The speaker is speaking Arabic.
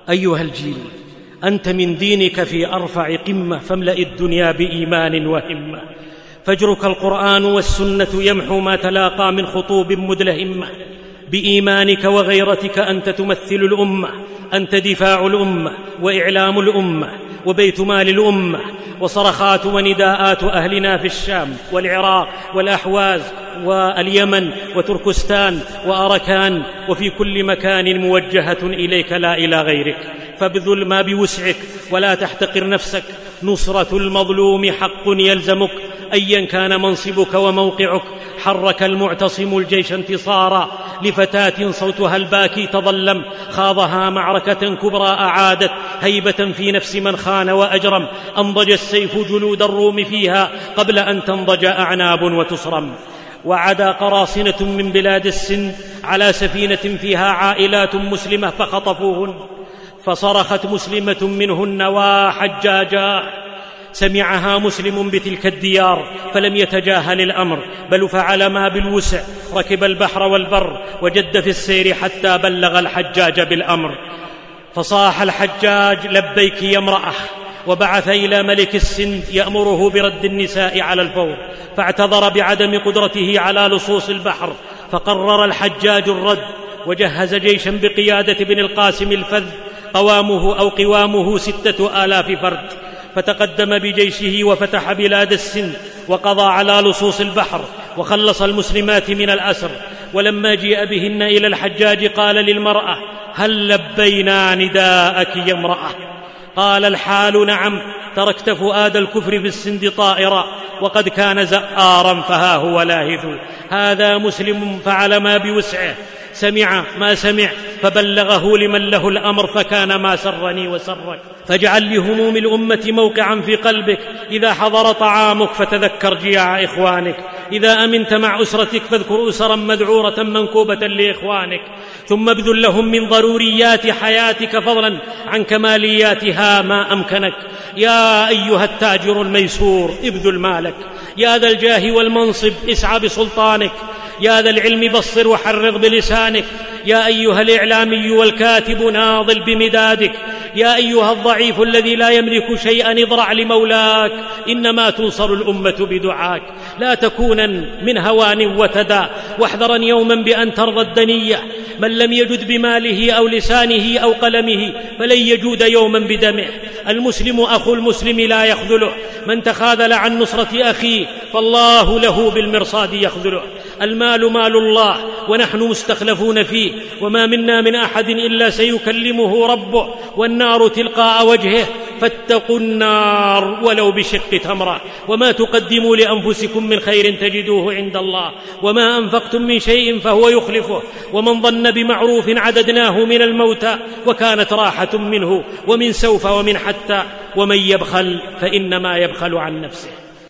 أيها الجيل، أنت من دينك في أرفع قمة، فاملأ الدنيا بإيمان وهمة. فجرك القرآن والسنة يمحو ما تلاقى من خطوب مدلهمة. بإيمانك وغيرتك أنت تمثل الأمة، أنت دفاع الأمة وإعلام الأمة وبيت مال الأمة. وصرخات ونداءات أهلنا في الشام والعراق والأحواز واليمن وتركستان وأركان وفي كل مكان موجهة إليك لا إلى غيرك. فابذل ما بوسعك ولا تحتقر نفسك. نصرة المظلوم حق يلزمك أيا كان منصبك وموقعك. حرك المعتصم الجيش انتصارا لفتاة صوتها الباكي تظلم. خاضها معركة كبرى أعادت هيبة في نفس من خان وأجرم. أنضج السيف جلود الروم فيها قبل أن تنضج أعناب وتصرم. وعدا قراصنة من بلاد السند على سفينة فيها عائلات مسلمة فخطفوهن. فصرخت مسلمة منهن: وحجاجا! سمعها مسلم بتلك الديار فلم يتجاهل الأمر، بل فعل ما بالوسع. ركب البحر والبر وجد في السير حتى بلغ الحجاج بالأمر. فصاح الحجاج: لبيك يا امرأة. وبعث إلى ملك السند يأمره برد النساء على الفور، فاعتذر بعدم قدرته على لصوص البحر. فقرر الحجاج الرد، وجهز جيشا بقيادة بن القاسم الفذ قوامه 6,000 فرد. فتقدم بجيشه وفتح بلاد السند وقضى على لصوص البحر وخلص المسلمات من الأسر. ولما جيء بهن إلى الحجاج قال للمرأة: هل لبينا نداءك يا امرأة؟ قال الحال: نعم، تركت فؤاد الكفر في السند طائرا وقد كان زآرا فها هو لاهث. هذا مسلم فعل ما بوسعه، سمع ما سمع فبلغه لمن له الأمر، فكان ما سرني وسرك. فاجعل لهموم الأمة موقعا في قلبك. إذا حضر طعامك فتذكر جياع إخوانك. إذا أمنت مع أسرتك فاذكر أسرا مذعورة منكوبة لإخوانك. ثم ابذل لهم من ضروريات حياتك فضلا عن كمالياتها ما أمكنك. يا أيها التاجر الميسور ابذل مالك. يا ذا الجاه والمنصب اسعى بسلطانك. يا ذا العلم بصر وحرض بلسانك. يا أيها الإعلامي والكاتب ناضل بمدادك. يا أيها الضعيف الذي لا يملك شيئا اضرع لمولاك، إنما تنصر الأمة بدعاك. لا تكونن من هوان وتدى، واحذرا يوما بأن ترضى الدنية. من لم يجد بماله أو لسانه أو قلمه فلن يجود يوما بدمه. المسلم أخو المسلم لا يخذله. من تخاذل عن نصرة أخيه فالله له بالمرصاد يخذله. المال مال الله ونحن مستخلفون فيه، وما منا من أحد إلا سيكلمه ربه، والنار تلقاء وجهه، فاتقوا النار ولو بشق تمرة. وما تقدموا لأنفسكم من خير تجدوه عند الله، وما أنفقتم من شيء فهو يخلفه. ومن ظن بمعروف عددناه من الموتى، وكانت راحة منه ومن سوف ومن حتى. ومن يبخل فإنما يبخل عن نفسه.